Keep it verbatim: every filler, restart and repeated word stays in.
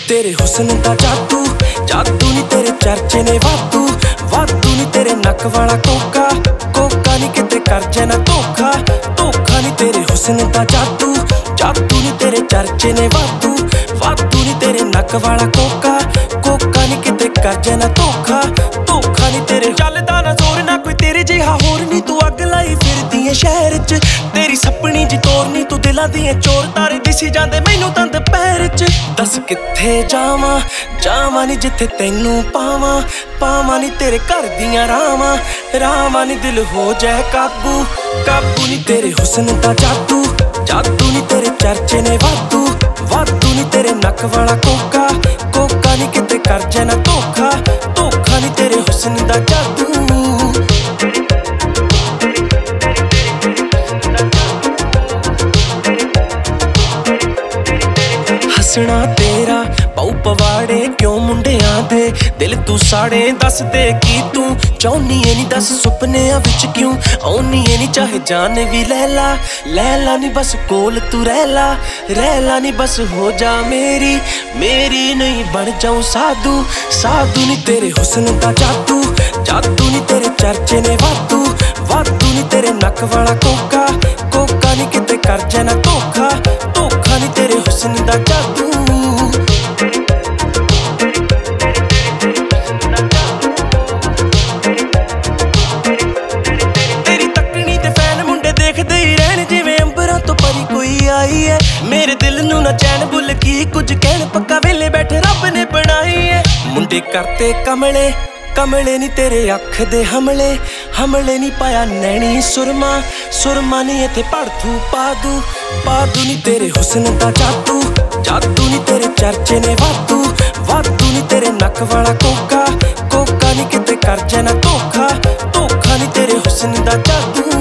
तेरे हुस्न दा जादू जादू नी तेरे चर्चे ने वादू वादू नी तेरे नक वाला कोका कोका नी किते कर जाना धोखा धोखा नी तेरे हुस्न दा जादू जादू नी तेरे चर्चे ने वादू वादू नी तेरे नक वाला कोका कोका नी किते कर जाना धोखा धोखा नी तेरे चलदा ना जोर ना कोई तेरे जिहा होर नी तू अग लाई फिरदी ऐ शहर च तेरी सपनी जी तोरनी तू दिलां दी चोर तारे दिसी जांदे मैनू तां दुपहर च दस कित्थे जावां जावां नी जिथे तैनू पावां पावां नी तेरे घर दियां रावां रावां नी दिल हो जाए काबू काबू नी तेरे हुस्न दा जादू जादू नी तेरे चर्चे ने वादू वादू नी तेरे नक वाला कोका कोका नी किते कर जाना धोखा धोखा नी तेरे हुस्न दा जादू हसना तेरा पाऊ पवाड़े क्यों मुंडियां दे दिल तू साड़े दस दे की तू चाहनी है नी दस सुपनियां विच क्यों आउनी है नी चाहे जान भी लैला लैला नी बस कोल तू रहला रहला नी बस हो जा मेरी मेरी नहीं बन जाऊं साधु साधु नी तेरे हुस्न दा जादू जादू नी तेरे चर्चे ने वादू वादू नी तेरे नक वाला कोका कोका नी किते कर जाना धोखा धोखा नी तेरे हुस्न दा जादू मेरे दिल नू ना चैन भुल की कुछ कहन पक्का वेले बैठे रब ने बनाई है मुंडे करते कमले कमले नी तेरे अख दे हमले हमले नी पाया नैनी सुरमा सुरमा नी इत्थे पड़थू पादू पादू नी तेरे हुस्न दा जादू जादू नी तेरे चर्चे ने वादू वादू नी तेरे नक वाला कोका कोका नी किते कर जाना धोखा धोखा नी तेरे हुस्न दा जादू।